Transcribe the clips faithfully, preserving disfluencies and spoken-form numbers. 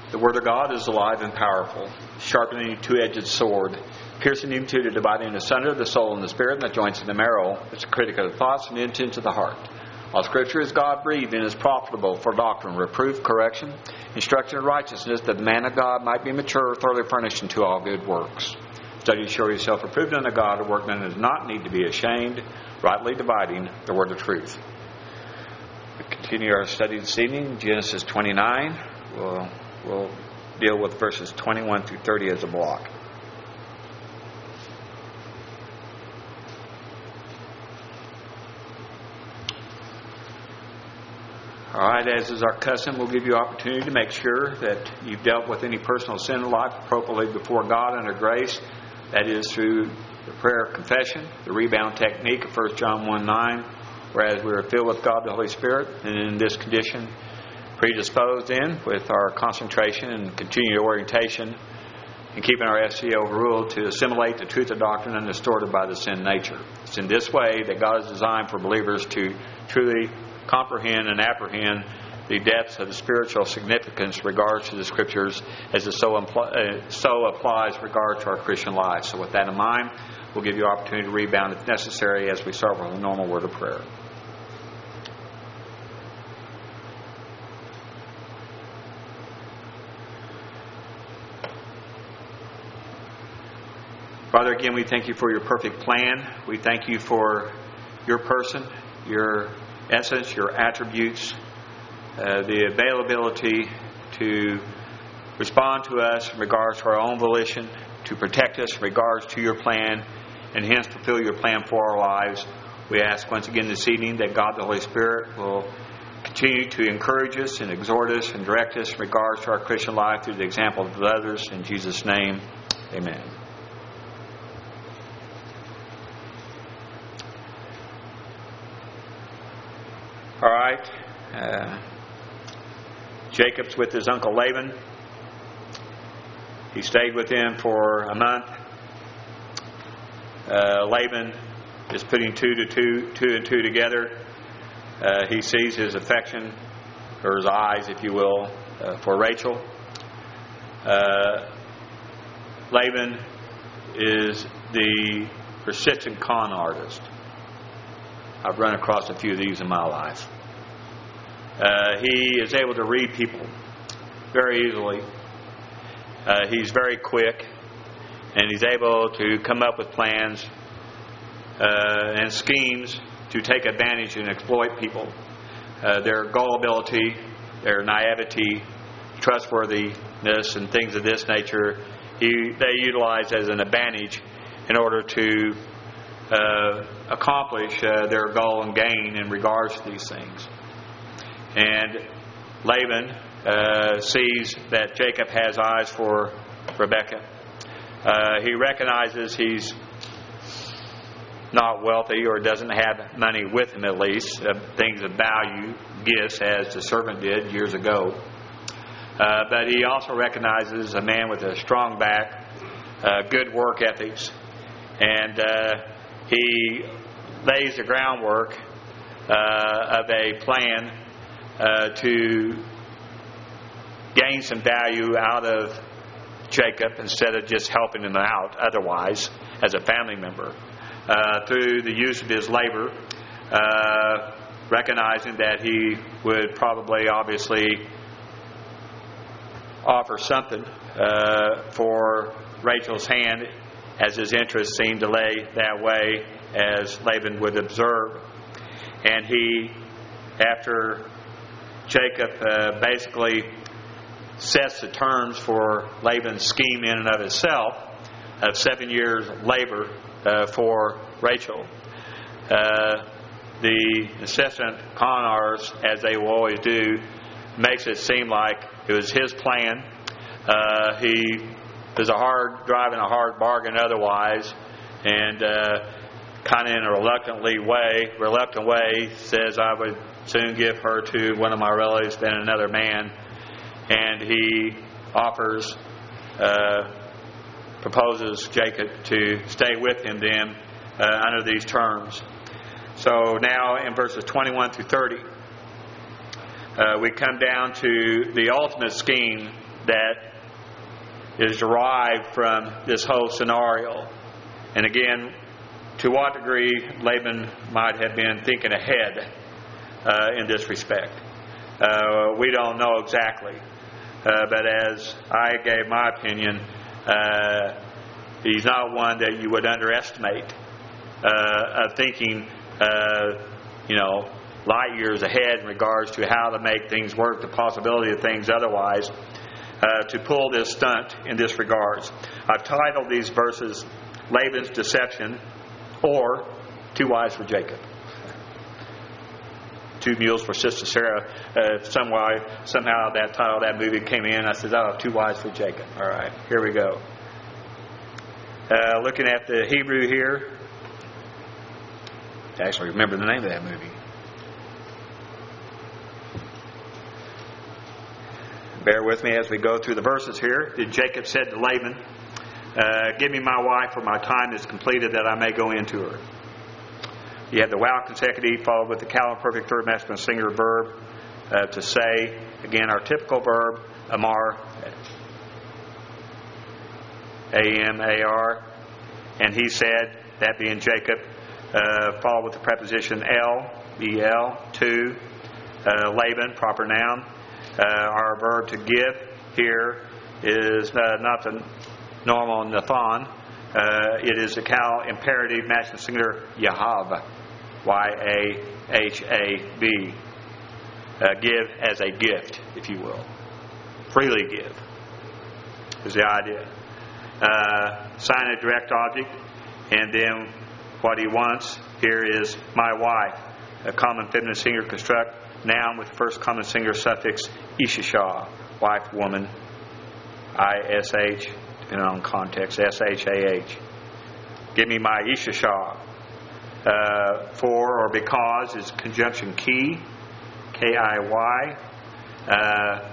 The Word of God is alive and powerful, sharper than a two-edged sword, piercing even to the dividing asunder the soul and the spirit and the joints and the marrow. It's a critic of the thoughts and intents of the heart. All Scripture is God-breathed and is profitable for doctrine, reproof, correction, instruction in righteousness, that the man of God might be mature, thoroughly furnished unto all good works. Study to show yourself approved unto God, a workman who does not need to be ashamed, rightly dividing the word of truth. We continue our study this evening, Genesis twenty-nine. We'll, we'll deal with verses twenty-one through thirty as a block. All right, as is our custom, we'll give you opportunity to make sure that you've dealt with any personal sin in life appropriately before God under grace. That is through the prayer of confession, the rebound technique of First John one nine, whereas we are filled with God the Holy Spirit, and in this condition predisposed in with our concentration and continued orientation and keeping our S C overruled to assimilate the truth of doctrine undistorted by the sin nature. It's in this way that God has designed for believers to truly comprehend and apprehend the depths of the spiritual significance in regards to the Scriptures as it so, impl- uh, so applies in regard to our Christian life. So with that in mind, we'll give you opportunity to rebound if necessary as we start with a normal word of prayer. Father, again, we thank you for your perfect plan. We thank you for your person, your essence, your attributes, uh, the availability to respond to us in regards to our own volition, to protect us in regards to your plan, and hence fulfill your plan for our lives. We ask once again this evening that God the Holy Spirit will continue to encourage us and exhort us and direct us in regards to our Christian life through the example of others. In Jesus' name, amen. All right. Uh, Jacob's with his uncle Laban. He stayed with him for a month. Uh, Laban is putting two to two, two and two together. Uh, he sees his affection, or his eyes, if you will, uh, for Rachel. Uh, Laban is the persistent con artist. I've run across a few of these in my life. Uh, he is able to read people very easily. Uh, he's very quick, and he's able to come up with plans uh, and schemes to take advantage and exploit people. Uh, their gullibility, their naivety, trustworthiness, and things of this nature, he, they utilize as an advantage in order to Uh, accomplish uh, their goal and gain in regards to these things. And Laban uh, sees that Jacob has eyes for Rebekah. Uh, he recognizes he's not wealthy or doesn't have money with him, at least, uh, things of value, gifts, as the servant did years ago. Uh, but he also recognizes a man with a strong back, uh, good work ethics, and uh, he lays the groundwork uh, of a plan uh, to gain some value out of Jacob instead of just helping him out otherwise as a family member. Uh, through the use of his labor, uh, recognizing that he would probably obviously offer something uh, for Rachel's hand, as his interest seemed to lay that way, as Laban would observe. And he, after Jacob uh, basically sets the terms for Laban's scheme in and of itself of seven years labor uh, for Rachel, uh, the incessant con artists, as they will always do, makes it seem like it was his plan. Uh, he was a hard driving a hard bargain otherwise, and uh, kind of in a reluctantly way, reluctant way, says, "I would soon give her to one of my relatives than another man." And he offers, uh, proposes Jacob to stay with him then uh, under these terms. So now in verses twenty-one through thirty, uh, we come down to the ultimate scheme that is derived from this whole scenario. And again, to what degree Laban might have been thinking ahead uh, in this respect, uh, we don't know exactly. Uh, but as I gave my opinion, uh, he's not one that you would underestimate, uh, of thinking, uh, you know, light years ahead in regards to how to make things work, the possibility of things otherwise, uh, to pull this stunt in this regards. I've titled these verses Laban's Deception, or Two Wives for Jacob. Two Mules for Sister Sarah. Uh, somehow, somehow that title of that movie came in. I said, oh, Two Wives for Jacob. All right, here we go. Uh, looking at the Hebrew here. I actually remember the name of that movie. Bear with me as we go through the verses here. Jacob said to Laban, uh, give me my wife, for my time is completed, that I may go into her. You have the wow consecutive followed with the cal perfect third masculine singular verb uh, to say. Again, our typical verb, amar, A M A R. And he said, that being Jacob, uh, followed with the preposition el, E L, to, uh, Laban, proper noun. Uh, our verb to give here is uh, not the normal nathan. Uh, it is a cal imperative masculine singular yahav, Y A H A V. Uh, give as a gift, if you will. Freely give is the idea. Uh, sign a direct object, and then what he wants here is my wife, a common feminine singular construct noun with the first common singular suffix ishasha, wife, woman, I S H, depending on context, S H A H. Give me my ishasha. Uh, for or because is conjunction key, K I Y. Uh,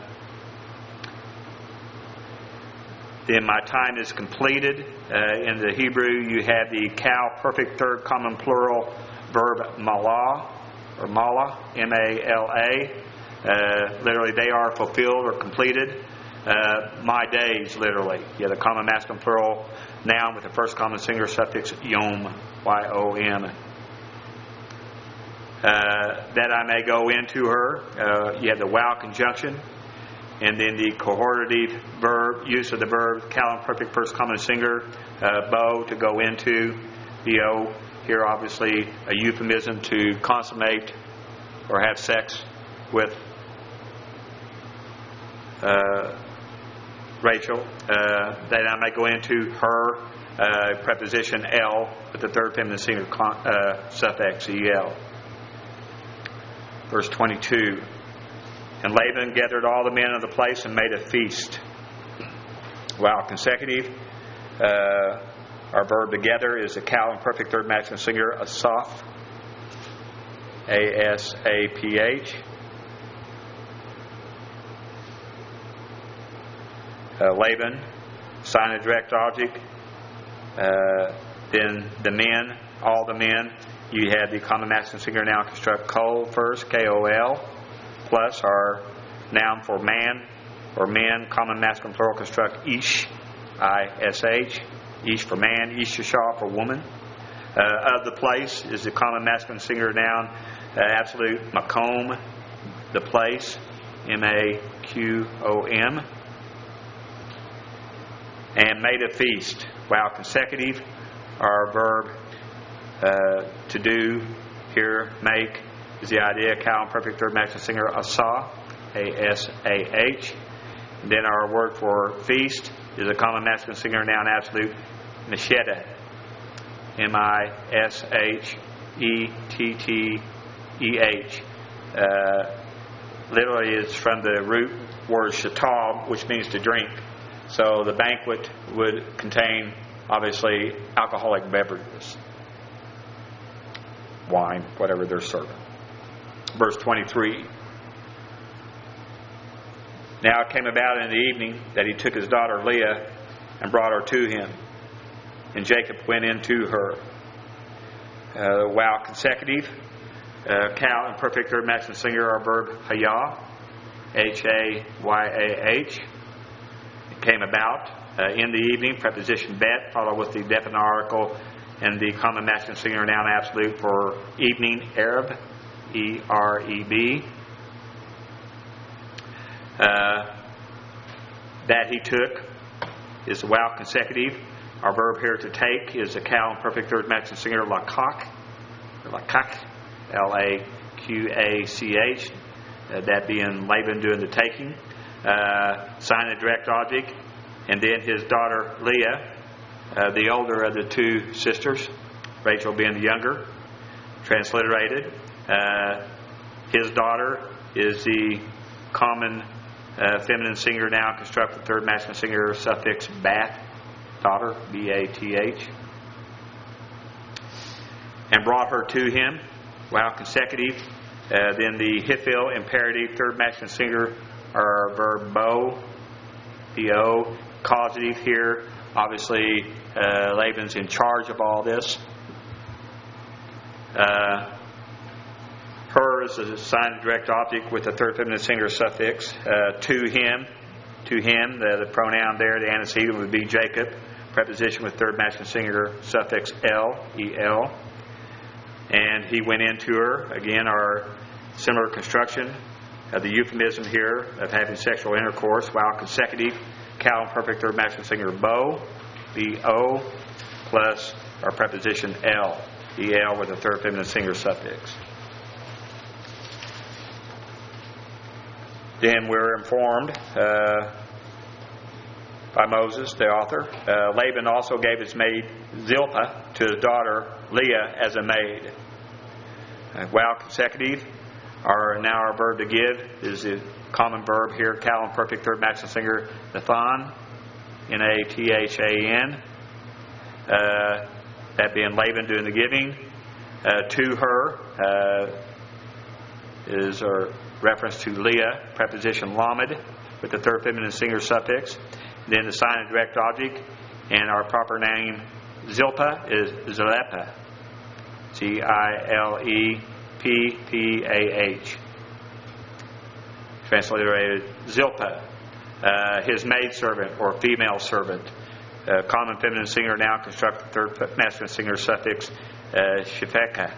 then my time is completed. Uh, in the Hebrew, you have the cal perfect third common plural verb malah, or mala, M A L A. Uh, literally, they are fulfilled or completed. Uh, my days, literally. You have the common masculine plural noun with the first common singular suffix yom, Y O M. Uh, that I may go into her. Uh, you have the wow conjunction. And then the cohortative verb, use of the verb, cal perfect first common singular, uh, bo, to go into. The O here, obviously, a euphemism to consummate or have sex with uh, Rachel. Uh, that I may go into her, uh, preposition L with the third feminine singular con- uh, suffix E L. Verse twenty-two. And Laban gathered all the men of the place and made a feast. Wow, consecutive. Uh, our verb together is a cal and perfect third masculine singular, asaph, A S A P H. Uh, Laban, sign a direct object. Uh, then the men, all the men. You have the common masculine singular noun construct kol first, K O L. Plus our noun for man or men, common masculine plural construct ish, I S H, ish for man, ishasha for woman. Uh, of the place is the common masculine singular noun, uh, absolute makom, the place, M A Q O M. And made a feast. Wow, consecutive. Our verb uh, to do here, make, is the idea, cal and perfect third masculine singular, asa, A S A H. And then our word for feast is a common masculine singular noun absolute, mesheda, M I S H E T T E H. Uh, literally is from the root word shatab, which means to drink. So the banquet would contain, obviously, alcoholic beverages, wine, whatever they're serving. Verse twenty-three. Now it came about in the evening that he took his daughter Leah and brought her to him. And Jacob went in to her. Uh, wow, consecutive. Uh, cal and perfect third masculine singular, our verb hayah, H A Y A H. came about uh, in the evening, preposition bet, followed with the definite article and the common masculine singular noun absolute for evening, Ereb, E R E B. Uh, that he took is the wow consecutive. Our verb here to take is the cow in perfect third masculine singular, lakak, lakak, L A Q A C H. Uh, that being Laban doing the taking. Uh, sign a direct object, and then his daughter Leah, uh, the older of the two sisters, Rachel being the younger, transliterated. Uh, his daughter is the common uh, feminine singular noun constructed third masculine singular suffix bat, daughter, B A T H, and brought her to him. Wow, consecutive. Uh, then the Hiphil imperative third masculine singular, our verb bo, B O, causative here. Obviously, uh, Laban's in charge of all this. Uh, her is a assigned direct object with the third feminine singular suffix. Uh, to him, to him, the, the pronoun there, the antecedent would be Jacob. Preposition with third masculine singular suffix L, E L. And he went into her. Again, our similar construction of the euphemism here of having sexual intercourse while consecutive, cow in perfect third masculine singular bo, B O, plus our preposition L, E L with a third feminine singular suffix. Then we're informed uh, by Moses, the author. Uh, Laban also gave his maid Zilpah to his daughter Leah as a maid. Uh, while consecutive, our now our verb to give is the common verb here, cow in perfect third masculine singular, Nathan, N A T H A N. Uh, that being Laban doing the giving. Uh, to her uh, is our reference to Leah, preposition lamed, with the third feminine singular suffix. Then the sign of direct object, and our proper name Zilpah is Zelepa, Z I L E P P A H. Transliterated Zilpah. Uh, his maidservant or female servant. Uh, common feminine singular noun constructed third masculine singular suffix uh, Shefeka.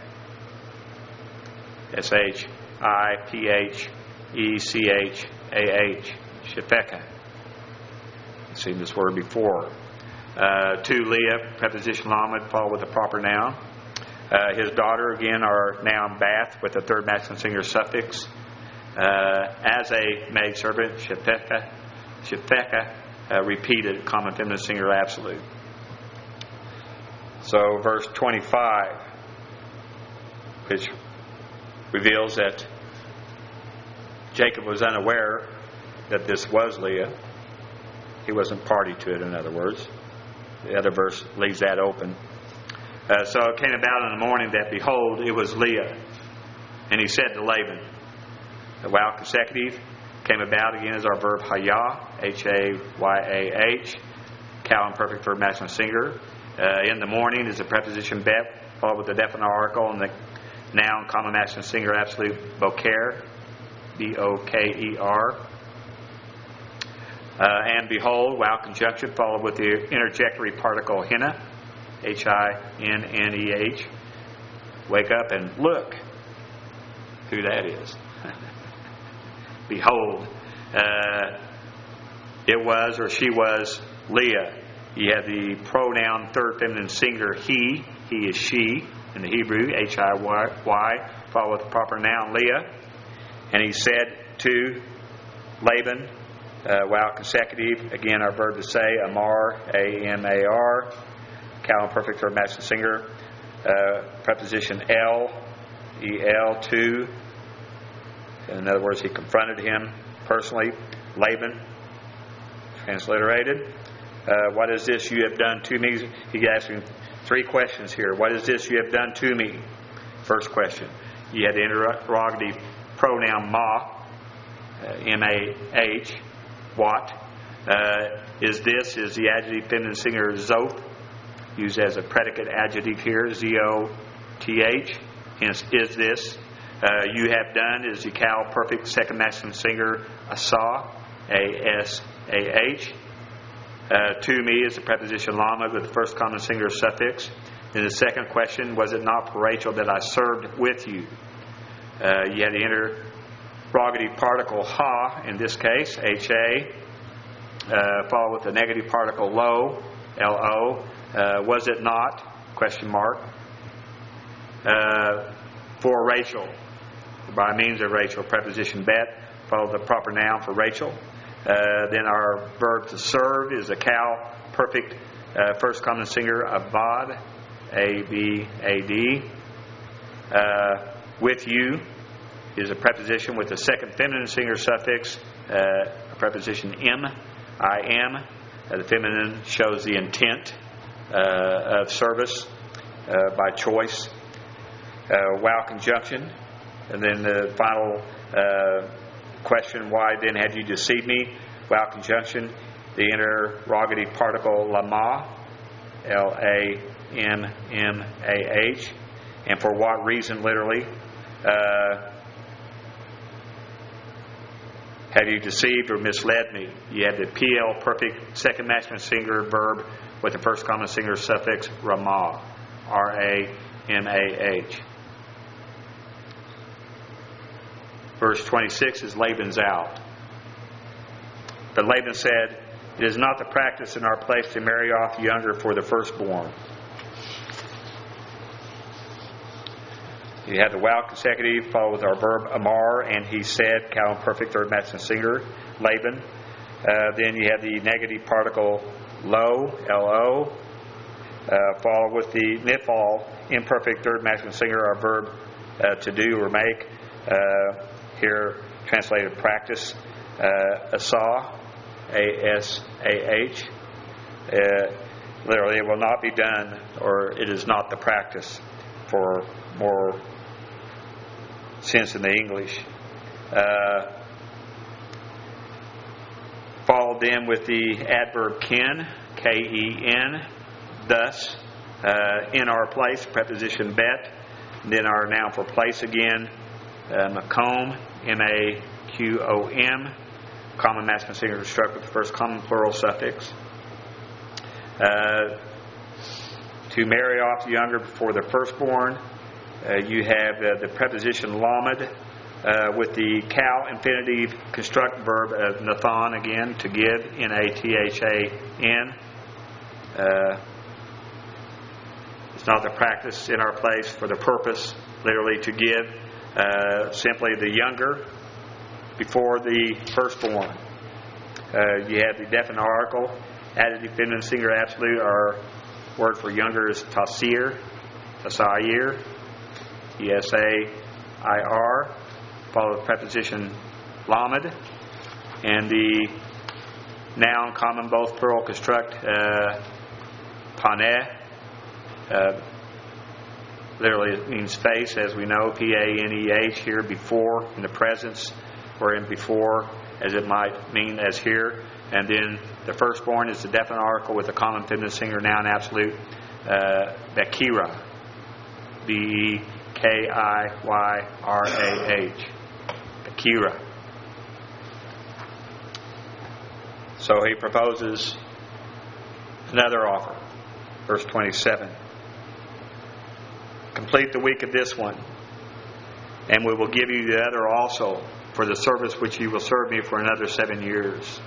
S H I P H E C H A H. Shefeka. You've seen this word before. Uh, to Leah, preposition lamed, followed with a proper noun. Uh, his daughter, again, our noun bath with a third masculine singular suffix. Uh, as a maidservant, Shefeka, Shefeka, uh, repeated, common feminine singular absolute. So, verse twenty-five, which reveals that Jacob was unaware that this was Leah. He wasn't party to it, in other words. The other verse leaves that open. Uh, so it came about in the morning that, behold, it was Leah. And he said to Laban, the wow consecutive came about again as our verb hayah, H A Y A H, cow in perfect third masculine singular. Uh, in the morning is the preposition bet, followed with the definite article, and the noun common masculine singular absolute boker, B O K E R. Uh, and behold, wow conjunction, followed with the interjectory particle henna, H I N N E H. Wake up and look who that is. Behold, uh, it was or she was Leah. You have the pronoun third feminine singular he. He is she in the Hebrew, H I Y, followed with the proper noun Leah. And he said to Laban, uh, wow consecutive, again our verb to say, Amar, A M A R, cow in perfect third masculine singular, uh, preposition L, E L, to. In other words, he confronted him personally, Laban, transliterated. Uh, what is this you have done to me? He asked him three questions here. What is this you have done to me? First question. You had the interrogative pronoun ma, uh, M A H, what. Uh, is this, is the adjective feminine singular zoth, used as a predicate adjective here, Z O T H. Hence, is this. Uh, you have done is the cow perfect second masculine singular asa, A S A H. Uh, to me is the preposition lama with the first common singular suffix. In the second question, was it not for Rachel that I served with you? Uh, you had the interrogative particle ha, in this case, H A, uh, followed with the negative particle lo, L O. Uh, was it not? Question mark. Uh, for Rachel, by means of Rachel, preposition bet, follow the proper noun for Rachel. Uh, then our verb to serve is a cow, perfect uh, first common singular, avad, A B A D. Uh, with you is a preposition with the second feminine singular suffix, uh, a preposition im, I am. Uh, the feminine shows the intent uh, of service uh, by choice. Uh, wow conjunction. And then the final uh, question, why then have you deceived me? Wow conjunction. The interrogative particle lama, L A M M A H. And for what reason, literally? Uh, have you deceived or misled me? You have the P L, perfect second masculine singular verb with the first common singular suffix, Ramah, R A M A H. Verse twenty-six is Laban's out. But Laban said, it is not the practice in our place to marry off the younger for the firstborn. You have the wow consecutive, followed with our verb amar, and he said, cow imperfect, third masculine singular, Laban. Uh, then you have the negative particle lo, L O, uh, followed with the nifal, imperfect, third masculine singular, our verb uh, to do or make. Uh, here translated practice, uh, asa, A S A H. Uh, literally, it will not be done, or it is not the practice, for more sense in the English. Uh, followed then with the adverb ken, K E N, thus, uh, in our place, preposition bet. And then our noun for place again, uh, makom, M A Q O M, common masculine singular struck with the first common plural suffix. Uh, to marry off the younger before the firstborn, uh, you have uh, the preposition lamed uh, with the cow infinitive construct verb of nathan again, to give, N A T H A N. Uh, it's not the practice in our place for the purpose, literally to give, uh, simply the younger before the firstborn. Uh, you have the definite article, adjective feminine singular absolute. Our word for younger is tasir, tasayir, T S A I R, followed with preposition lamed, and the noun common both plural construct uh, paneh. Uh, literally it means face, as we know, P A N E H here, before, in the presence, or in before, as it might mean as here. And then the firstborn is the definite article with a common feminine singular noun absolute, uh, Bekira, B E K I Y R A H, Bekira. So he proposes another offer, verse twenty-seven. Complete the week of this one, and we will give you the other also, for the service which you will serve me for another seven years.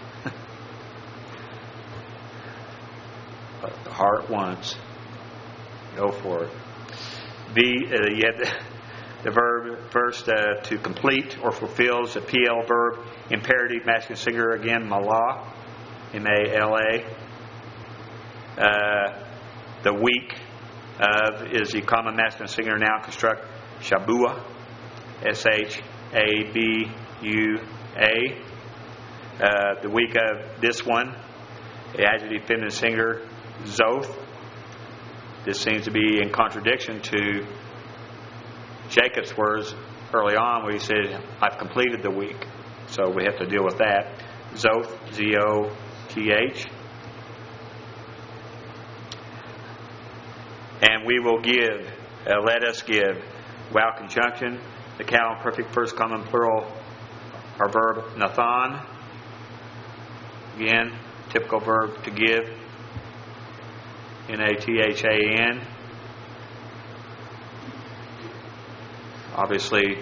But the heart wants. Go for it. B, uh, you have the, the verb first, uh, to complete or fulfill is a P L verb, imperative masculine singular again, malah, M A L A. Uh, the week of is the common masculine singular noun construct, shabua, S H A B U A. Uh, the week of this one, the adjective feminine singular, zoth. This seems to be in contradiction to Jacob's words early on where he said, I've completed the week. So we have to deal with that. Zoth, Z O T H. And we will give, uh, let us give, wow conjunction, the cow perfect first common plural, our verb nathan. Again, typical verb to give, N A T H A N. Obviously,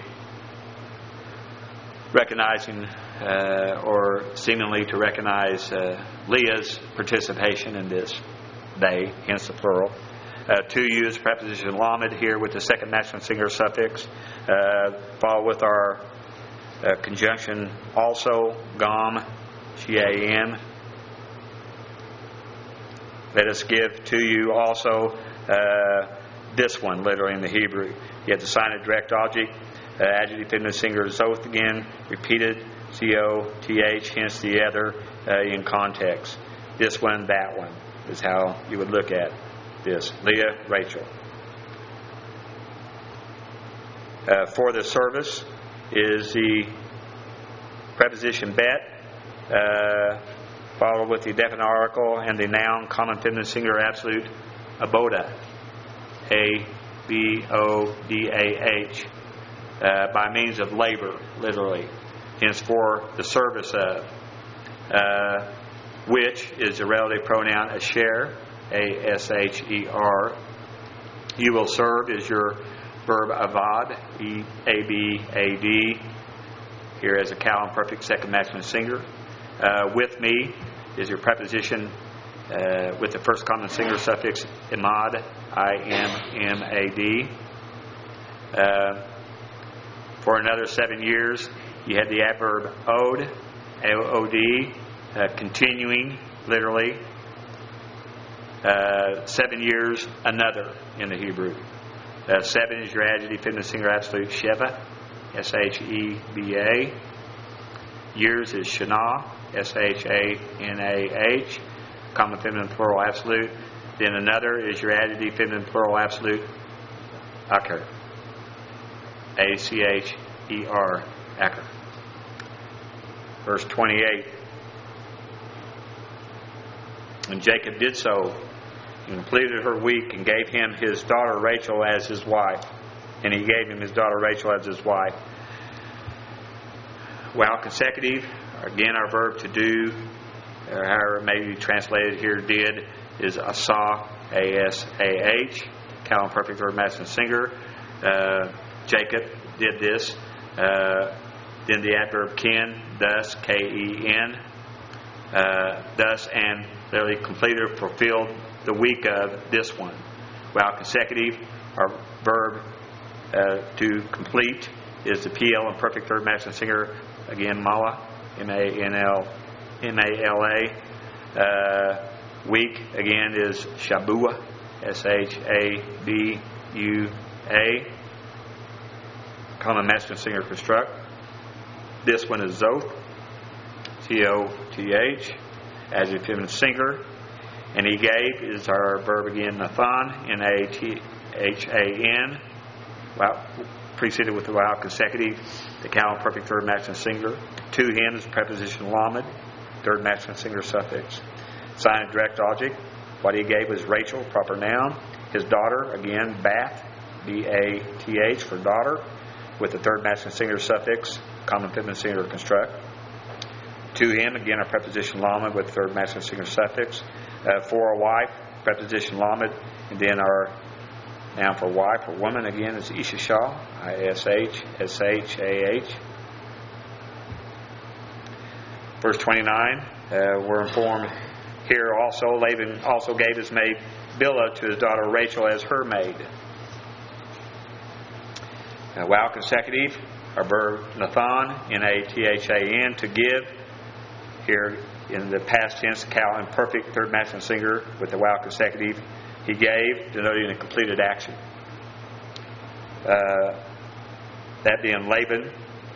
recognizing uh, or seemingly to recognize uh, Leah's participation in this day, hence the plural. Uh, to use preposition lamed here with the second masculine singular suffix. Uh, follow with our uh, conjunction also, gam, G A M. Let us give to you also uh, this one, literally in the Hebrew. You have the sign of direct object, uh, adjective feminine singular zoth again, repeated, C O T H, hence the other uh, in context. This one, that one is how you would look at this. Leah, Rachel. Uh, for the service is the preposition bet, uh, followed with the definite article and the noun common feminine singular absolute aboda, A B O D A H, uh, by means of labor, literally. Hence, for the service of, uh, which is the relative pronoun asher, A S H E R. You will serve is your verb avad, E A B A D, here as a cal imperfect second masculine singular. Uh, with me is your preposition uh, with the first common singular suffix imad, I M M A D. Uh, for another seven years, you had the adverb od, O O D, uh, continuing, literally. Uh, seven years, another in the Hebrew. Uh, seven is your adjective feminine singular absolute, sheva, S H E B A. Years is shana, S H A N A H, common feminine plural absolute. Then another is your adjective feminine plural absolute, aker, A C H E R, aker. Verse twenty-eight. And Jacob did so, and completed her week, and gave him his daughter Rachel as his wife. And he gave him his daughter Rachel as his wife. While consecutive, again our verb to do, or however it may be translated here, did, is asa, A S A H, cal imperfect verb masculine singular. Uh, Jacob did this. Uh, then the adverb ken, thus, K E N, uh, thus, and literally completed or fulfilled the week of this one. While consecutive, our verb uh, to complete is the P L imperfect third masculine singular, again, mala, M A N L, M A L A. Uh, week, again, is shabua, S H A B U A. Common masculine singular construct. This one is zoth, C O T H, adjective feminine singular. And he gave is our verb again, nathan, N A T H A N, well, preceded with the while consecutive, the cal perfect third masculine singular. To him is preposition lamed, third masculine singular suffix. Sign of direct object. What he gave was Rachel, proper noun. His daughter, again, Bath, B A T H for daughter, with the third masculine singular suffix, common feminine singular construct. To him, again, our preposition lamed with the third masculine singular suffix. Uh, for a wife, preposition lamed, and then our noun for wife or woman, again, is ishasha, I S H S H A H. Verse twenty-nine, uh, we're informed here also, Laban also gave his maid Bilhah to his daughter Rachel as her maid. Uh, while consecutive, our verb nathan, N A T H A N, to give, here in the past tense, cal imperfect third masculine singular with the while consecutive, he gave, denoting a completed action. Uh, that being Laban,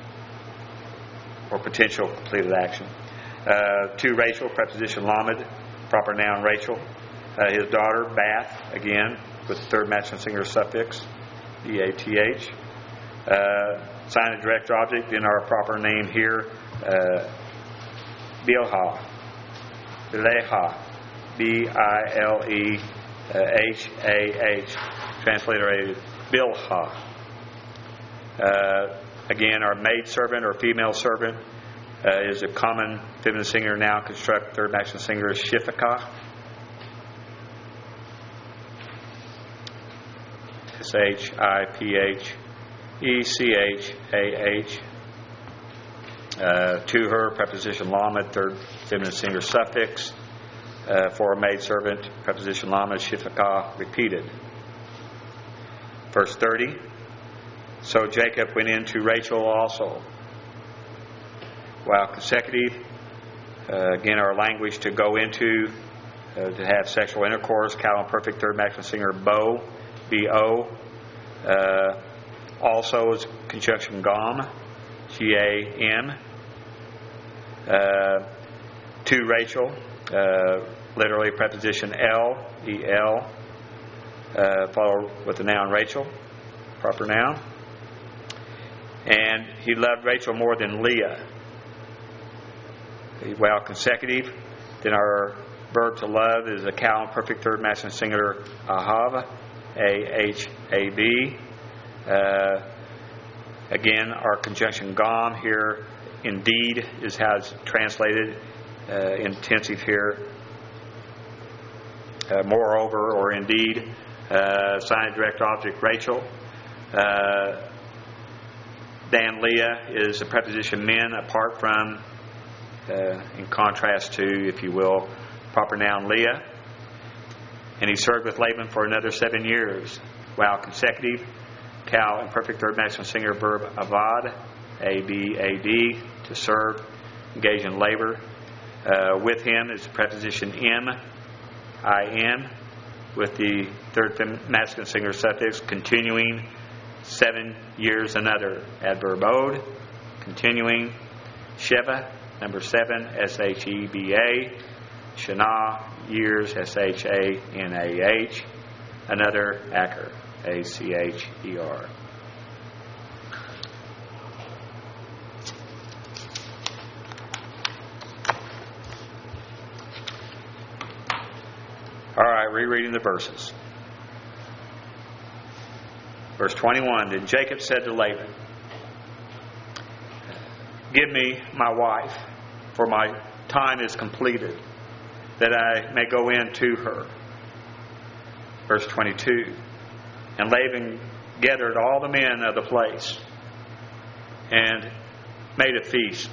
or potential completed action. Uh, to Rachel, preposition lamed, proper noun Rachel. Uh, his daughter, Bath, again, with the third masculine singular suffix, B A T H. Uh, sign of direct object in our proper name here, uh, Bilhah, Bileha, B I L E H A H, transliterated Bilhah. Uh, again, our maid servant or female servant, uh, is a common feminine singular noun construct. Third masculine singular is Shifaka. S H I P H E C H A H. Uh, to her, preposition lamed, third feminine singular suffix. Uh, for a maidservant, preposition lamed, Shifaka, repeated. Verse thirty. So Jacob went in to Rachel also. While consecutive, uh, again, our language to go into, uh, to have sexual intercourse, Calvin perfect, third masculine singular, bo, B O. Uh, also is conjunction gom, G A M. Uh, to Rachel, uh, literally preposition L, E L, uh, followed with the noun Rachel, proper noun. And he loved Rachel more than Leah. While consecutive, then our verb to love is a Calvin perfect third masculine singular, ahav, A H A B. Uh, again, our conjunction gom here, indeed, is how it's translated, uh, intensive here. Uh, moreover, or indeed, uh, sign direct object Rachel. Uh, then Leah is a preposition men, apart from, uh, in contrast to, if you will, proper noun Leah. And he served with Laban for another seven years. While consecutive, Cal and perfect third masculine singular verb avad, A B A D, to serve, engage in labor. Uh, with him is the preposition M, I N, with the third masculine singular suffix, continuing, seven years another. Adverb ode, continuing. Sheva, number seven, S H E B A. Shana, years, S H A N A H. Another, Acher, A C H E R. All right, rereading the verses. Verse twenty-one, then Jacob said to Laban, give me my wife, for my time is completed, that I may go in to her. Verse twenty-two, and Laban gathered all the men of the place and made a feast.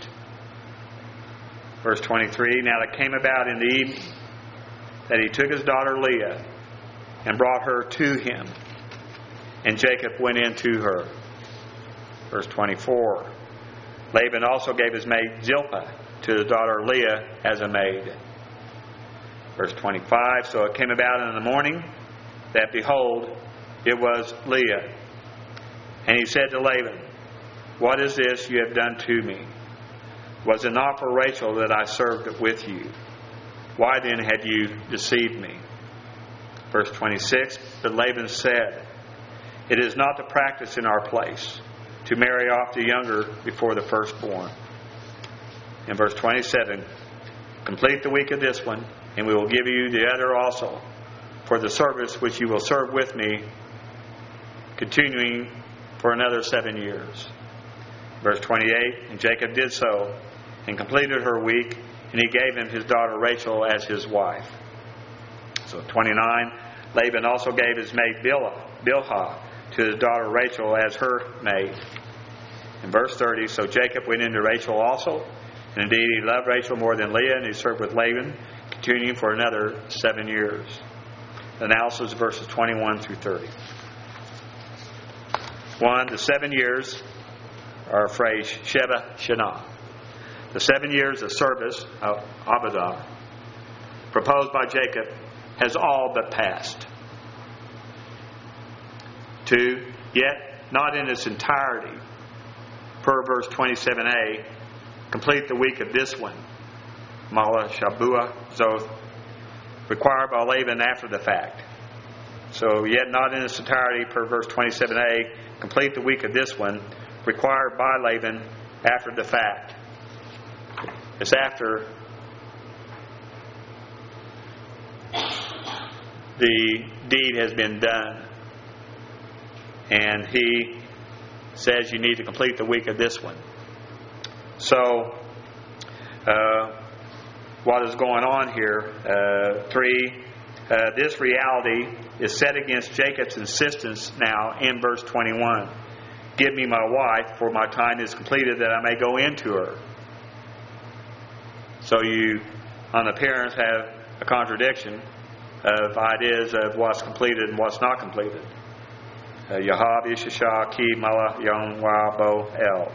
Verse twenty-three, now it came about in the evening that he took his daughter Leah and brought her to him, and Jacob went in to her. Verse twenty-four, Laban also gave his maid Zilpah to his daughter Leah as a maid. Verse twenty-five, so it came about in the morning that, behold, it was Leah. And he said to Laban, what is this you have done to me? Was it not for Rachel that I served with you? Why then had you deceived me? Verse twenty-six, but Laban said, it is not the practice in our place to marry off the younger before the firstborn. In verse twenty-seven, complete the week of this one, and we will give you the other also, for the service which you will serve with me, continuing for another seven years. Verse twenty-eight, and Jacob did so, and completed her week, and he gave him his daughter Rachel as his wife. So twenty-nine, Laban also gave his maid Bilhah, Bilhah to his daughter Rachel as her maid. In verse thirty, so Jacob went into Rachel also, and indeed he loved Rachel more than Leah, and he served with Laban, continuing for another seven years. The analysis of verses twenty-one through thirty. One, the seven years are a phrase, Sheva Shana. The seven years of service, of Abadah, proposed by Jacob, has all but passed. Two, yet not in its entirety, per verse twenty-seven a, complete the week of this one, Mala Shabua Zoth, required by Laban after the fact. So, yet not in its entirety, per verse twenty-seven a, complete the week of this one, required by Laban after the fact. It's after the deed has been done. And he says you need to complete the week of this one. So, uh, what is going on here. Uh, three, uh, this reality is set against Jacob's insistence now in verse twenty-one. Give me my wife, for my time is completed, that I may go into her. So you, on appearance, have a contradiction of ideas of what's completed and what's not completed. Yahab, Ishashah, Ki, Mala, Yon, Wa, Bo, El.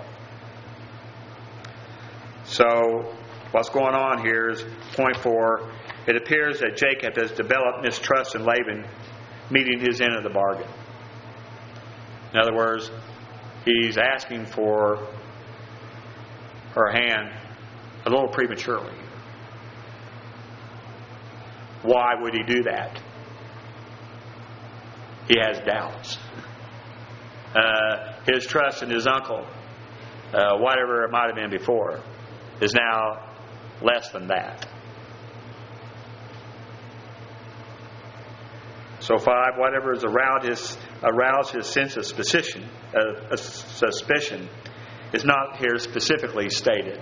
So, what's going on here is point four. It appears that Jacob has developed mistrust in Laban, meeting his end of the bargain. In other words, he's asking for her hand a little prematurely. Why would he do that? He has doubts. Uh, his trust in his uncle, uh, whatever it might have been before, is now less than that. So five, whatever has aroused his, aroused his sense of suspicion, uh, suspicion is not here specifically stated.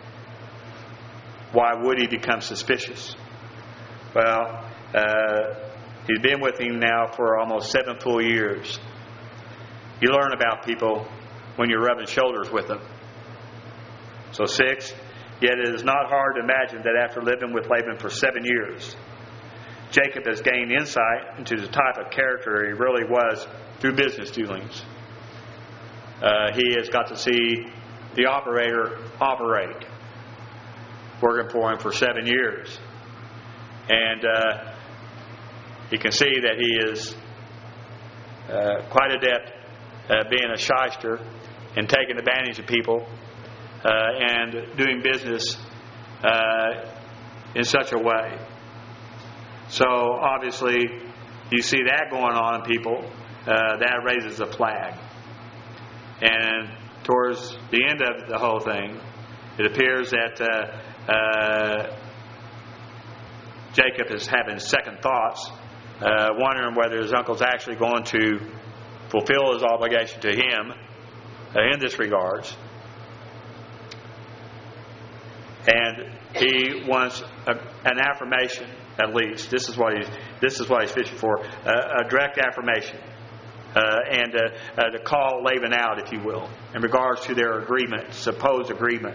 Why would he become suspicious? Well, uh, he's been with him now for almost seven full years. You learn about people when you're rubbing shoulders with them. So six, yet it is not hard to imagine that after living with Laban for seven years, Jacob has gained insight into the type of character he really was through business dealings. Uh, he has got to see the operator operate, working for him for seven years. And uh, he can see that he is uh, quite adept at being a shyster and taking advantage of people uh, and doing business uh, in such a way. So obviously, you see that going on in people, uh, that raises a flag. And towards the end of the whole thing, it appears that uh, uh, Jacob is having second thoughts, uh, wondering whether his uncle's actually going to fulfill his obligation to him uh, in this regards. And he wants a, an affirmation, at least. This is what he's this is what he's fishing for, uh, a direct affirmation, uh, and uh, uh, to call Laban out, if you will, in regards to their agreement, supposed agreement.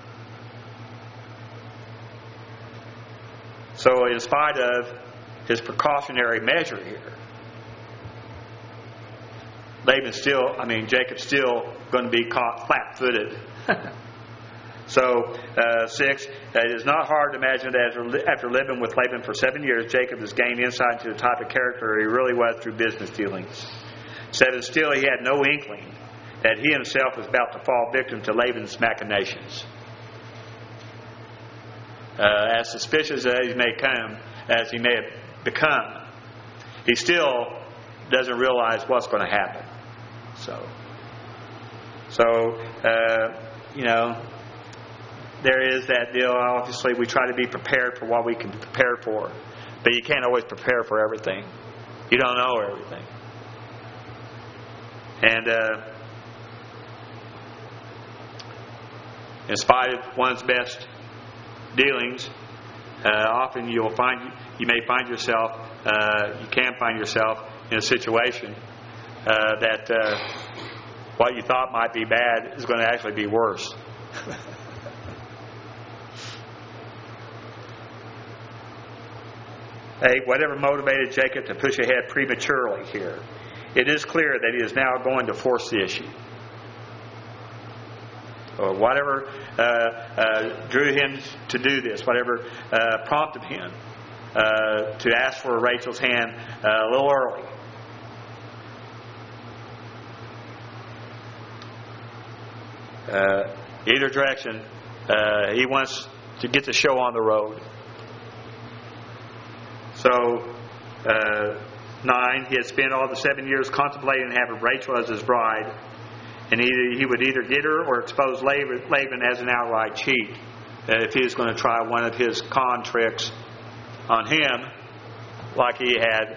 So, in spite of his precautionary measure here, Laban's still, I mean, Jacob's still going to be caught flat-footed. So, uh, six, it is not hard to imagine that after, after living with Laban for seven years, Jacob has gained insight into the type of character he really was through business dealings. Seven, still he had no inkling that he himself was about to fall victim to Laban's machinations. Uh, as suspicious as he may come, as he may have become, he still doesn't realize what's going to happen. So, so uh, you know, there is that deal. Obviously, we try to be prepared for what we can prepare for, but you can't always prepare for everything. You don't know everything, and uh, in spite of one's best dealings, uh, often you'll find you may find yourself, uh, you can find yourself in a situation uh, that uh, what you thought might be bad is going to actually be worse. Hey, whatever motivated Jacob to push ahead prematurely here, it is clear that he is now going to force the issue. Or whatever uh, uh, drew him to do this, whatever uh, prompted him uh, to ask for Rachel's hand uh, a little early. Uh, either direction, uh, he wants to get the show on the road. So, uh, nine, he had spent all the seven years contemplating having Rachel as his bride, and either he would either get her or expose Laban, Laban as an outright cheat uh, if he was going to try one of his con tricks on him, like he had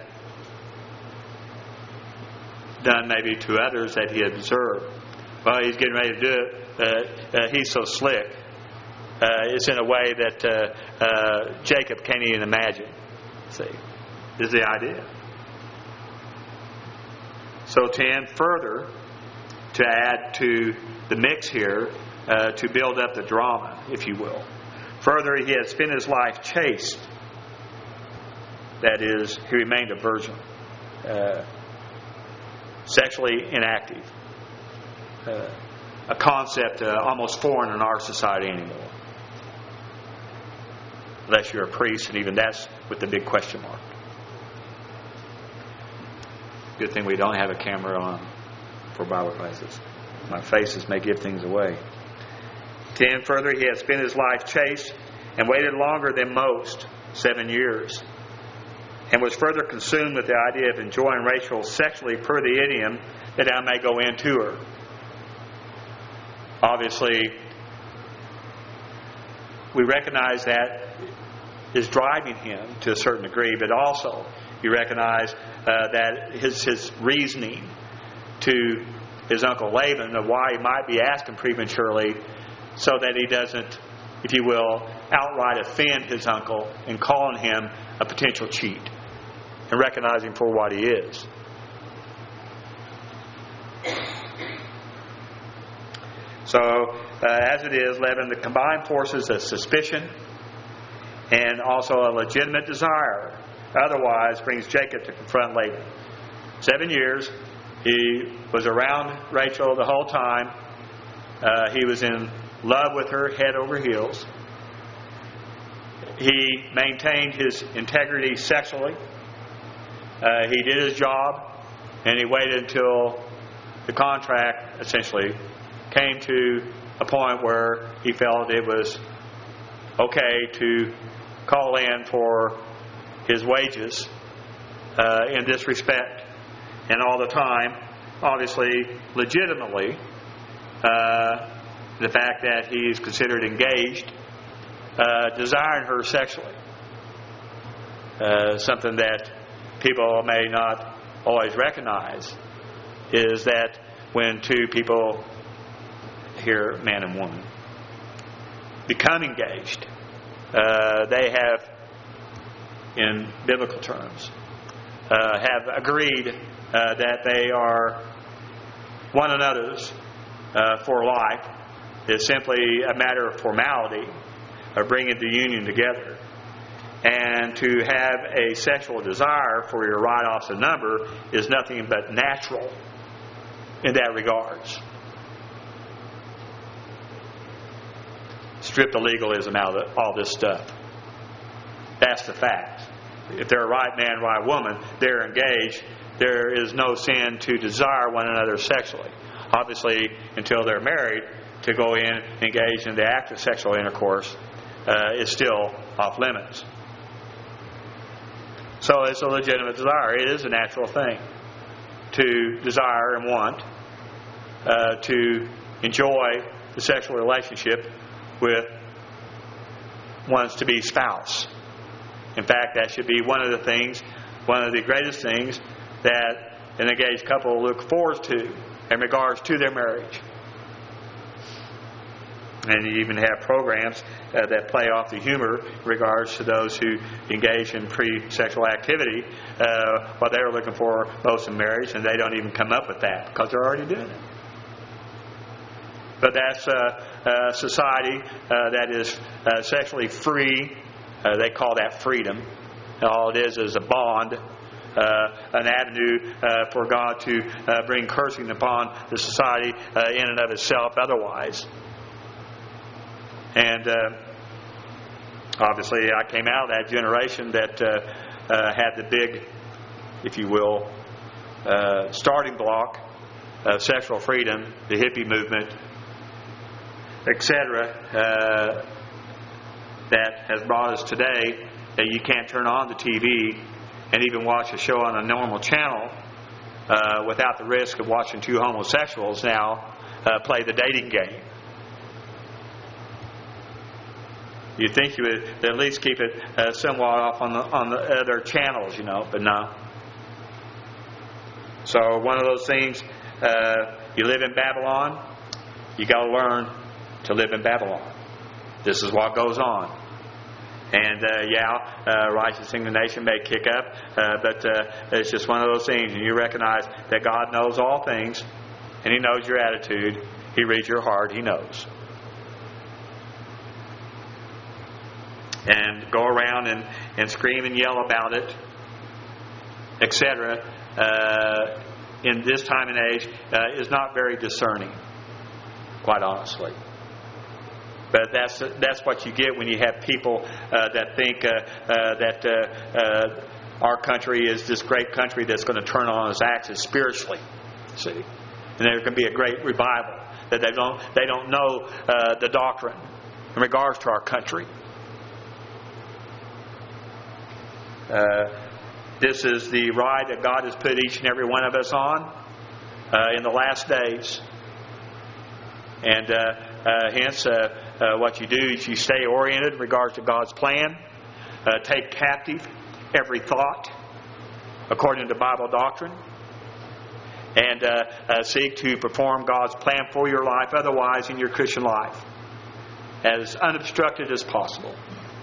done maybe to others that he had observed. Well, he's getting ready to do it. Uh, uh, he's so slick. Uh, uh, is in a way that uh, uh, Jacob can't even imagine. See, is the idea. So ten, further, to add to the mix here, uh, to build up the drama, if you will. Further, he had spent his life chaste. That is, he remained a virgin. Uh, sexually inactive. Uh, a concept uh, almost foreign in our society anymore. Unless you're a priest, and even that's with the big question mark. Good thing we don't have a camera on for Bible classes. My faces may give things away. Ten, further, he had spent his life chaste and waited longer than most, seven years, and was further consumed with the idea of enjoying Rachel sexually per the idiom that I may go into her. Obviously, we recognize that is driving him to a certain degree, but also you recognize uh, that his, his reasoning to his uncle Laban of why he might be asking prematurely so that he doesn't, if you will, outright offend his uncle in calling him a potential cheat and recognize him for what he is. So, uh, as it is, Laban, the combined forces of suspicion and also a legitimate desire otherwise brings Jacob to confront Laban. Seven years, he was around Rachel the whole time. Uh, he was in love with her head over heels. He maintained his integrity sexually. Uh, he did his job, and he waited until the contract essentially came to a point where he felt it was okay to call in for his wages uh, in this respect. And all the time, obviously, legitimately, uh, the fact that he's considered engaged, uh, desiring her sexually. Uh, something that people may not always recognize is that when two people, here, man and woman, become engaged, uh, they have, in biblical terms, uh, have agreed uh, that they are one another's uh, for life. It's simply a matter of formality of bringing the union together. And to have a sexual desire for your right opposite number is nothing but natural in that regards. Strip the legalism out of all this stuff. That's the fact. If they're a right man, right woman, they're engaged. There is no sin to desire one another sexually. Obviously, until they're married, to go in and engage in the act of sexual intercourse uh, is still off limits. So it's a legitimate desire. It is a natural thing to desire and want uh, to enjoy the sexual relationship with one's to-be spouse. In fact, that should be one of the things, one of the greatest things that an engaged couple look forward to in regards to their marriage. And you even have programs uh, that play off the humor in regards to those who engage in pre-sexual activity, uh, what they're looking for most in marriage, and they don't even come up with that because they're already doing it. But that's a, a society uh, that is uh, sexually free. Uh, they call that freedom. And all it is is a bond, uh, an avenue uh, for God to uh, bring cursing upon the society uh, in and of itself otherwise. And uh, obviously I came out of that generation that uh, uh, had the big, if you will, uh, starting block of sexual freedom, the hippie movement, et cetera, uh, that has brought us today that you can't turn on the T V and even watch a show on a normal channel uh, without the risk of watching two homosexuals now uh, play the dating game. You'd think you would at least keep it uh, somewhat off on the on the other channels, you know, but no. So one of those things, uh, you live in Babylon, you got to learn to live in Babylon. This is what goes on. And uh, yeah, uh, righteous indignation may kick up, uh, but uh, it's just one of those things. And you recognize that God knows all things, and He knows your attitude. He reads your heart. He knows. And go around and, and scream and yell about it, et cetera, uh, in this time and age, uh, is not very discerning, quite honestly. But that's that's what you get when you have people uh, that think uh, uh, that uh, uh, our country is this great country that's going to turn on its axis spiritually. See, and there's going to be a great revival. That they don't they don't know uh, the doctrine in regards to our country. Uh, this is the ride that God has put each and every one of us on uh, in the last days. And uh, uh, hence, uh, uh, what you do is you stay oriented in regards to God's plan. Uh, take captive every thought according to Bible doctrine. And uh, uh, seek to perform God's plan for your life, otherwise in your Christian life, as unobstructed as possible.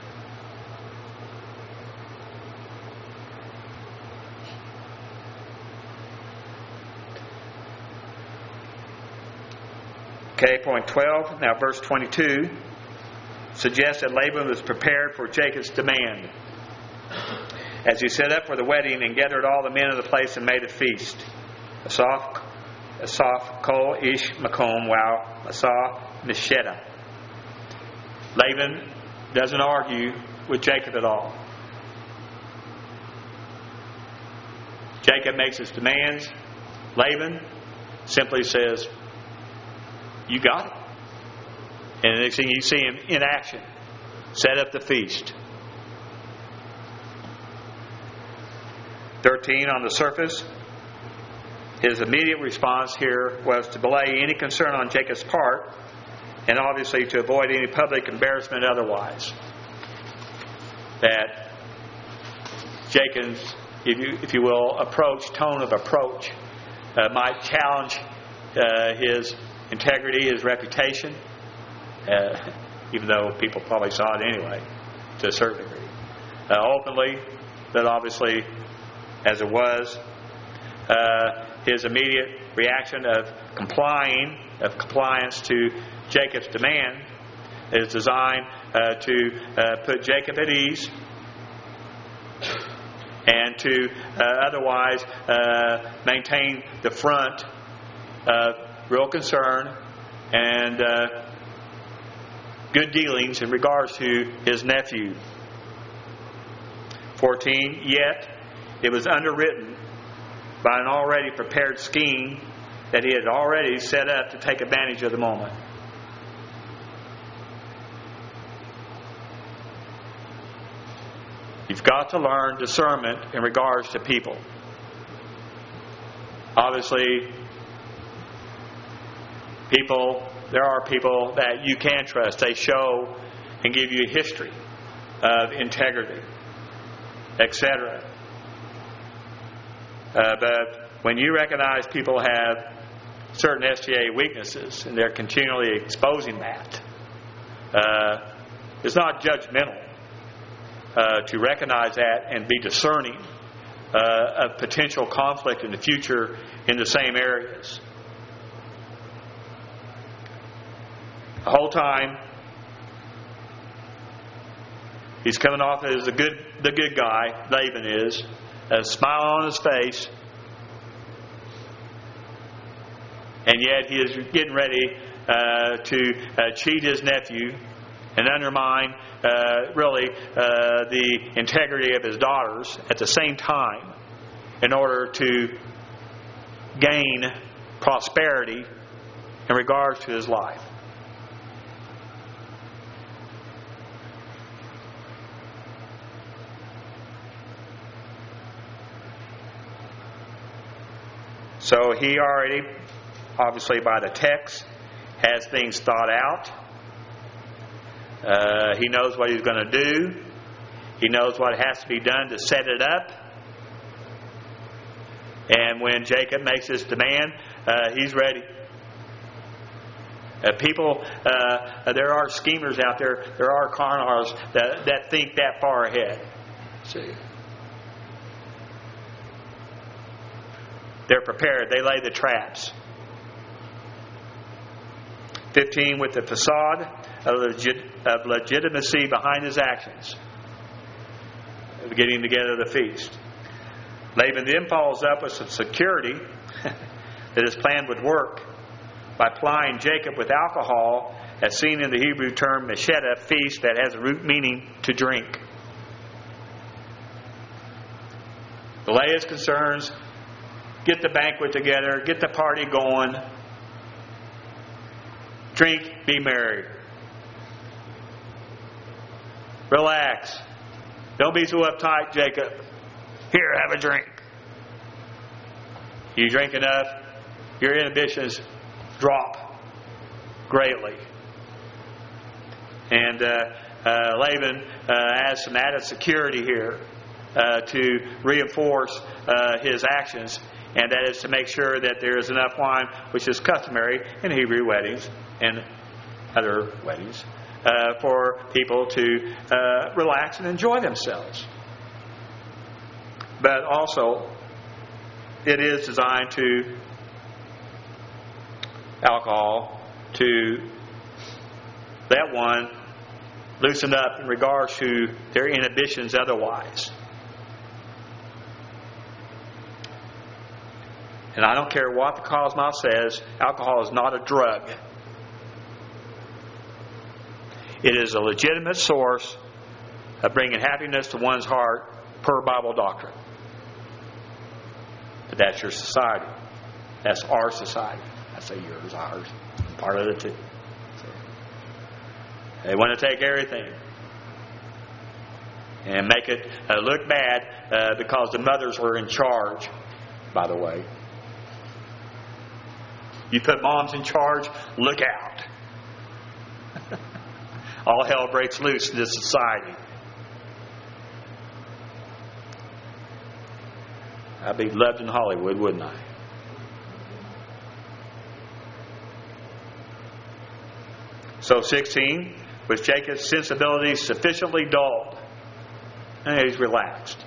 Okay, point twelve. Now verse twenty-two suggests that Laban was prepared for Jacob's demand. As he set up for the wedding and gathered all the men of the place and made a feast. Asaph, Asaph, Kol, Ish, Makom, Wow, Asaph, Mesheda. Laban doesn't argue with Jacob at all. Jacob makes his demands. Laban simply says, "You got it." And the next thing you see him in action, set up the feast. thirteen, on the surface, his immediate response here was to belay any concern on Jacob's part, and obviously to avoid any public embarrassment otherwise. That Jacob's, if you, if you will, approach, tone of approach, uh, might challenge uh, his integrity, his reputation, uh, even though people probably saw it anyway, to a certain degree. Uh, openly, but obviously, as it was, uh, his immediate reaction of complying, of compliance to Jacob's demand, is designed uh, to uh, put Jacob at ease and to uh, otherwise uh, maintain the front of real concern and uh, good dealings in regards to his nephew. fourteen, yet it was underwritten by an already prepared scheme that he had already set up to take advantage of the moment. You've got to learn discernment in regards to people. Obviously, people, there are people that you can trust. They show and give you a history of integrity, et cetera. Uh, but when you recognize people have certain S G A weaknesses and they're continually exposing that, uh, it's not judgmental uh, to recognize that and be discerning uh, of potential conflict in the future in the same areas. The whole time he's coming off as the good, the good guy, Laban is, a smile on his face, and yet he is getting ready uh, to uh, cheat his nephew and undermine uh, really uh, the integrity of his daughters at the same time in order to gain prosperity in regards to his life. So he already, obviously by the text, has things thought out. Uh, he knows what he's going to do. He knows what has to be done to set it up. And when Jacob makes his demand, uh, he's ready. Uh, people, uh, there are schemers out there. There are carnals that, that think that far ahead. See, they're prepared. They lay the traps. Fifteen, with the facade of, legit, of legitimacy behind his actions, of getting together the feast. Laban then follows up with some security that his plan would work by plying Jacob with alcohol, as seen in the Hebrew term mesheta, feast, that has a root meaning to drink. Delay his concerns, get the banquet together, get the party going, drink, be merry. Relax. Don't be so uptight, Jacob. Here, have a drink. You drink enough, your inhibitions drop greatly. And uh, uh, Laban uh, has some added security here uh, to reinforce uh, his actions, and that is to make sure that there is enough wine, which is customary in Hebrew weddings and other weddings, uh, for people to uh, relax and enjoy themselves. But also, it is designed to alcohol to let one loosen up in regards to their inhibitions otherwise. And I don't care what the cosmos says, alcohol is not a drug. It is a legitimate source of bringing happiness to one's heart per Bible doctrine. But that's your society. That's our society. I say yours, ours. I'm part of it too. So, they want to take everything and make it uh, look bad uh, because the mothers were in charge, by the way. You put moms in charge, look out. All hell breaks loose in this society. I'd be loved in Hollywood, wouldn't I? So sixteen, was Jacob's sensibilities sufficiently dulled? And he's relaxed.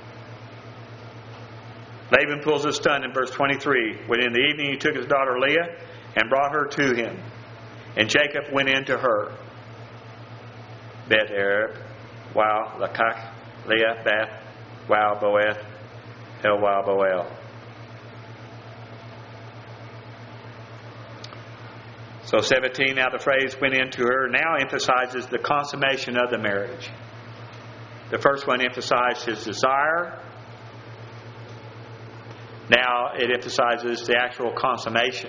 Laban pulls his stun in verse twenty-three. When in the evening he took his daughter Leah and brought her to him. And Jacob went in to her. Bet Arab, wow, Lakach, Leah, Beth, wow, Boeth, El, wow, Boel. So seventeen, now the phrase went into her, now emphasizes the consummation of the marriage. The first one emphasized his desire. Now it emphasizes the actual consummation.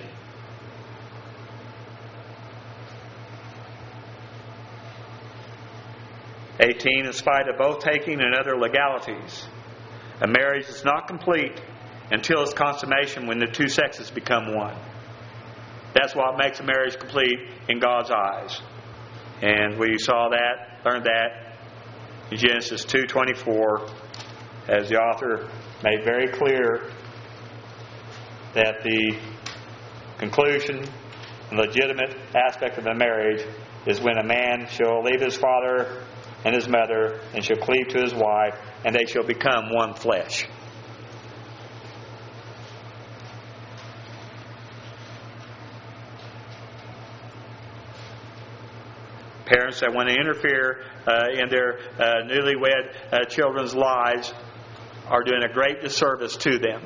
eighteen, in spite of both taking and other legalities, a marriage is not complete until its consummation, when the two sexes become one. That's what makes a marriage complete in God's eyes. And we saw that, learned that in Genesis two twenty-four, as the author made very clear that the conclusion and legitimate aspect of a marriage is when a man shall leave his father and his mother and shall cleave to his wife, and they shall become one flesh. Parents that want to interfere uh, in their uh, newlywed uh, children's lives are doing a great disservice to them.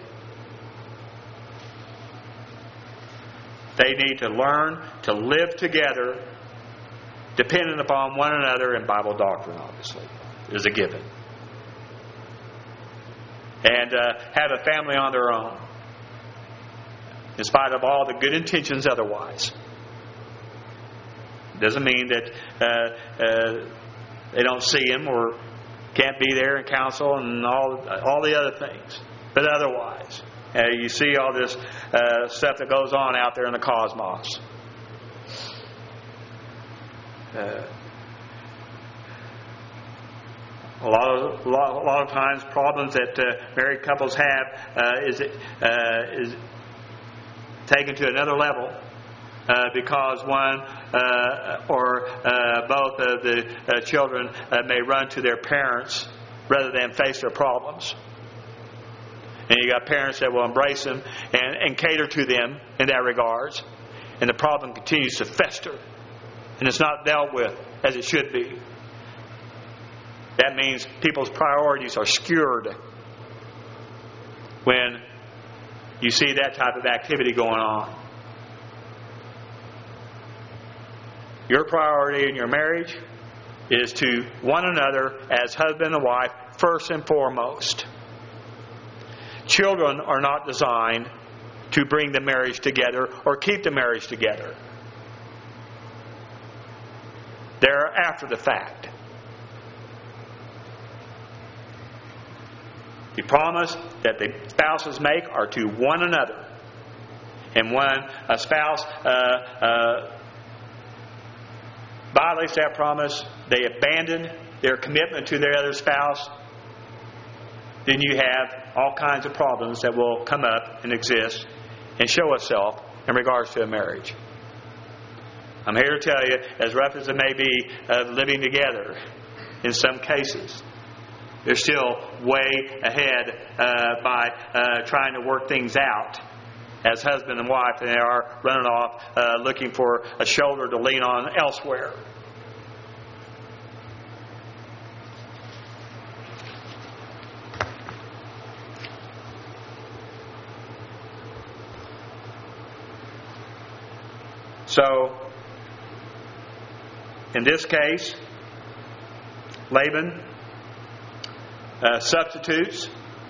They need to learn to live together, dependent upon one another, and Bible doctrine, obviously, is a given. And uh, have a family on their own, in spite of all the good intentions otherwise. Doesn't mean that uh, uh, they don't see him or can't be there and counsel and all all the other things. But otherwise, uh, you see all this uh, stuff that goes on out there in the cosmos. Uh, a lot of a lot, a lot of times, problems that uh, married couples have uh, is uh, is taken to another level uh, because one uh, or uh, both of the uh, children uh, may run to their parents rather than face their problems. And you got parents that will embrace them and, and cater to them in that regards. And the problem continues to fester. And it's not dealt with as it should be. That means people's priorities are skewed when you see that type of activity going on. Your priority in your marriage is to one another as husband and wife first and foremost. Children are not designed to bring the marriage together or keep the marriage together. They're after the fact. The promise that the spouses make are to one another. And when a spouse uh, uh, violates that promise, they abandon their commitment to their other spouse, then you have all kinds of problems that will come up and exist and show itself in regards to a marriage. I'm here to tell you, as rough as it may be, uh, living together in some cases, they're still way ahead uh, by uh, trying to work things out as husband and wife, and they are running off uh, looking for a shoulder to lean on elsewhere. So, in this case, Laban uh, substitutes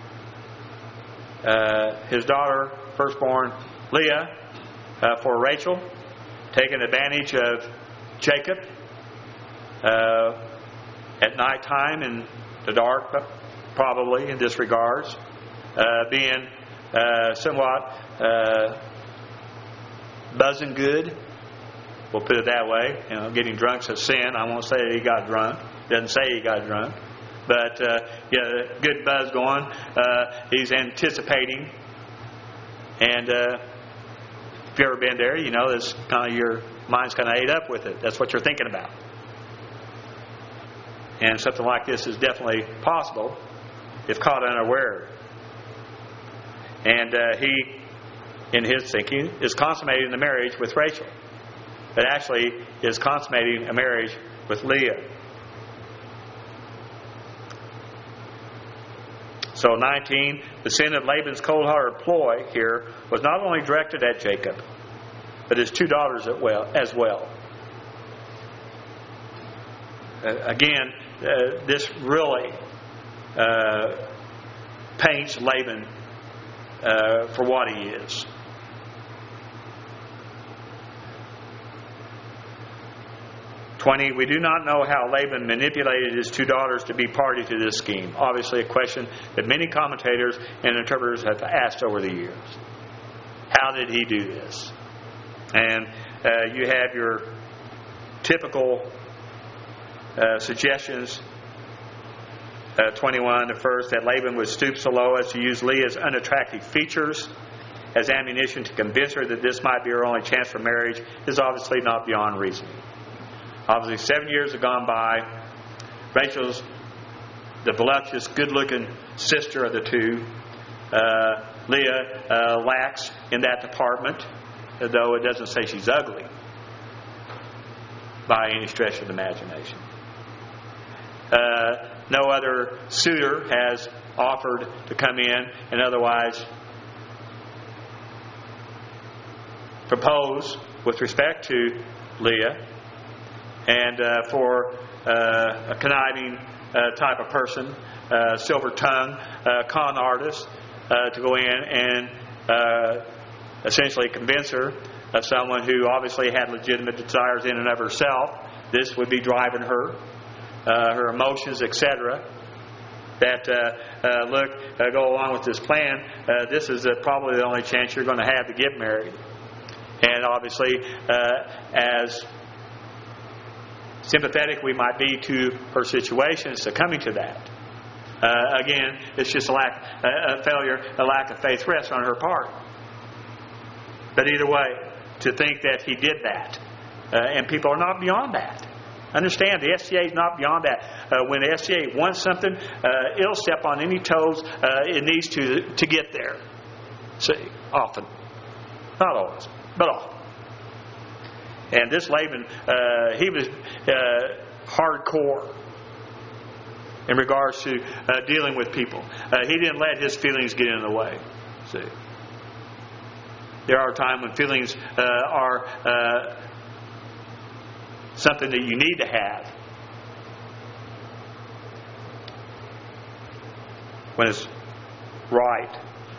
uh, his daughter, firstborn Leah, uh, for Rachel, taking advantage of Jacob uh, at night time in the dark, probably in this regards, uh, being uh, somewhat uh, buzzing good. We'll put it that way. You know, getting drunk's a sin. I won't say he got drunk. Doesn't say he got drunk. But, uh, yeah, good buzz going. Uh, he's anticipating. And uh, if you've ever been there, you know, it's kind of your mind's kind of ate up with it. That's what you're thinking about. And something like this is definitely possible if caught unaware. And uh, he, in his thinking, is consummating the marriage with Rachel. But actually is consummating a marriage with Leah. So nineteen, the sin of Laban's cold-hearted ploy here was not only directed at Jacob, but his two daughters as well. Uh, again, uh, this really uh, paints Laban uh, for what he is. twenty, we do not know how Laban manipulated his two daughters to be party to this scheme. Obviously a question that many commentators and interpreters have asked over the years. How did he do this? And uh, you have your typical uh, suggestions. Uh, twenty-one, the first, that Laban would stoop so low as to use Leah's unattractive features as ammunition to convince her that this might be her only chance for marriage is obviously not beyond reasoning. Obviously, seven years have gone by. Rachel's the voluptuous, good-looking sister of the two. Uh, Leah uh, lacks in that department, though it doesn't say she's ugly by any stretch of the imagination. Uh, no other suitor has offered to come in and otherwise propose with respect to Leah. And uh, for uh, a conniving uh, type of person, uh, silver tongue, uh, con artist, uh, to go in and uh, essentially convince her of someone who obviously had legitimate desires in and of herself. This would be driving her, uh, her emotions, et cetera. That uh, uh, look, uh, go along with this plan. Uh, this is uh, probably the only chance you're going to have to get married. And obviously, uh, as sympathetic we might be to her situation, succumbing to that. Uh, again, it's just a lack, a failure, a lack of faith rest on her part. But either way, to think that he did that. Uh, and people are not beyond that. Understand, the S D A is not beyond that. Uh, when the S D A wants something, uh, it'll step on any toes uh, it needs to to get there. See, often. Not always, but often. And this Laban, uh, he was uh, hardcore in regards to uh, dealing with people. Uh, he didn't let his feelings get in the way. See, there are times when feelings uh, are uh, something that you need to have. When it's right.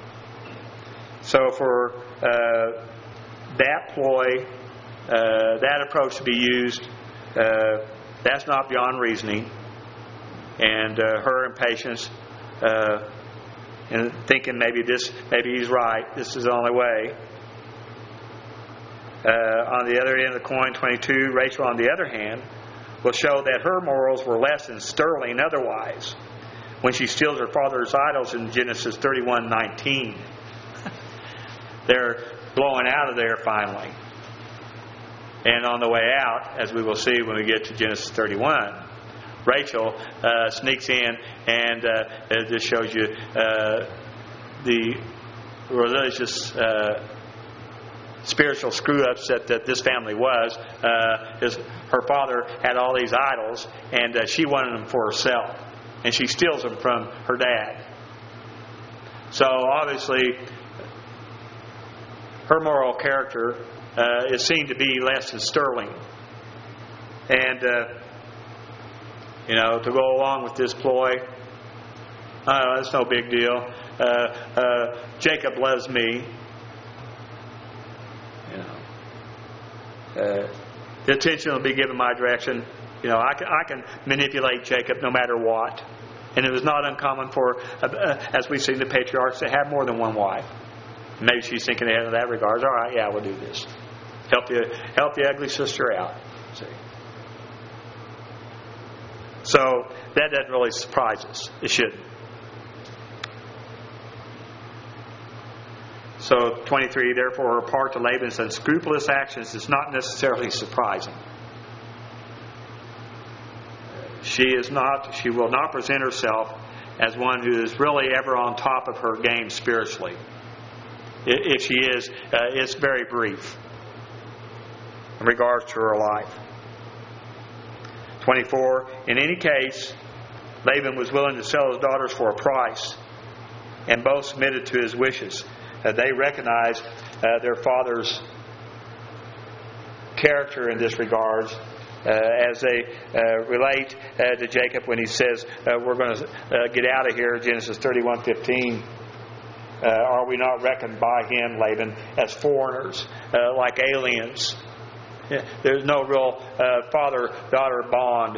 So for uh, that ploy, uh, that approach to be used, uh, that's not beyond reasoning. And uh, her impatience, uh, and thinking maybe this, maybe he's right, this is the only way. Uh, on the other end of the coin, twenty-two, Rachel, on the other hand, will show that her morals were less than sterling otherwise when she steals her father's idols in Genesis thirty-one nineteen. They're blowing out of there finally. And on the way out, as we will see when we get to Genesis thirty-one, Rachel uh, sneaks in, and uh, this shows you uh, the religious uh, spiritual screw-ups that, that this family was. Uh, his, her father had all these idols, and uh, she wanted them for herself. And she steals them from her dad. So obviously, her moral character uh, is seen to be less than sterling. And, uh, you know, to go along with this ploy, uh, that's no big deal. Uh, uh, Jacob loves me. You know, uh, the attention will be given my direction. You know, I can, I can manipulate Jacob no matter what. And it was not uncommon for, uh, uh, as we've seen the patriarchs, to have more than one wife. Maybe she's thinking ahead in that regard. All right, yeah, we'll do this. Help the help the ugly sister out. See. So that doesn't really surprise us. It shouldn't. So twenty-three, therefore, her part to Laban's unscrupulous actions is not necessarily surprising. She is not. She will not present herself as one who is really ever on top of her game spiritually. If she is, uh, it's very brief in regards to her life. twenty-four, in any case, Laban was willing to sell his daughters for a price, and both submitted to his wishes. Uh, they recognized uh, their father's character in this regard. Uh, as they uh, relate uh, to Jacob when he says, uh, we're going to uh, get out of here, Genesis thirty-one fifteen. Uh, are we not reckoned by him, Laban, as foreigners, uh, like aliens? Yeah, there's no real uh, father-daughter bond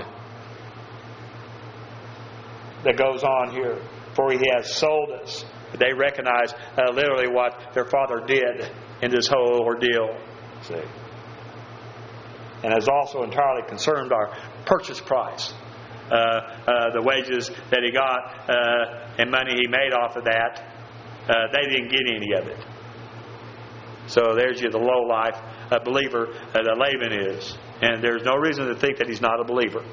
that goes on here. For he has sold us. They recognize uh, literally what their father did in this whole ordeal. See? And is also entirely concerned our purchase price. Uh, uh, the wages that he got uh, and money he made off of that, uh, they didn't get any of it. So there's you the low-life uh, believer uh, that Laban is. And there's no reason to think that he's not a believer.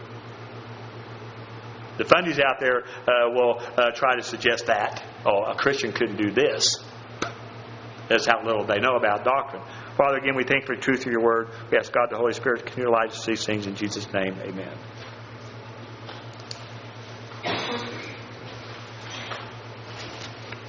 The fundies out there uh, will uh, try to suggest that. Oh, a Christian couldn't do this. That's how little they know about doctrine. Father, again, we thank you for the truth of your word. We ask God the Holy Spirit to continue to light us these things in Jesus' name. Amen.